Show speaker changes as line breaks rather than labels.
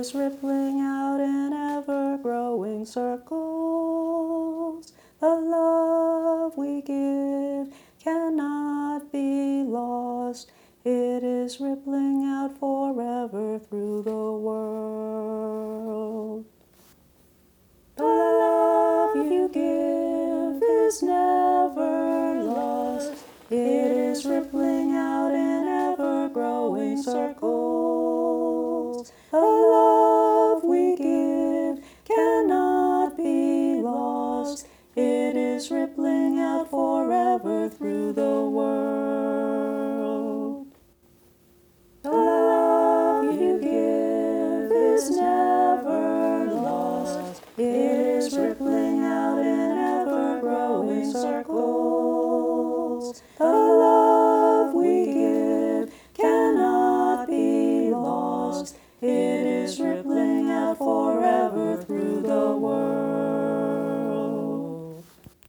is rippling out in ever-growing circles. The love we give cannot be lost. It is rippling out forever through the world. The love you give is never lost. It is rippling out in ever-growing circles. The love we give cannot be lost. It is rippling out forever through the world. The love you give is never lost. It is rippling out in ever-growing circles. The love we give cannot be lost. It